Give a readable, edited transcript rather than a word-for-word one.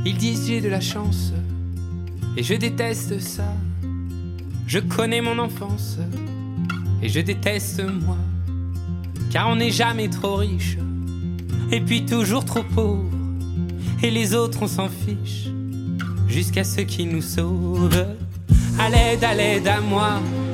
Ils disent j'ai de la chance, et je déteste ça. Je connais mon enfance, et je déteste moi. Car on n'est jamais trop riche, et puis toujours trop pauvre. Et les autres on s'en fiche, jusqu'à ce qui nous sauve. À l'aide à moi,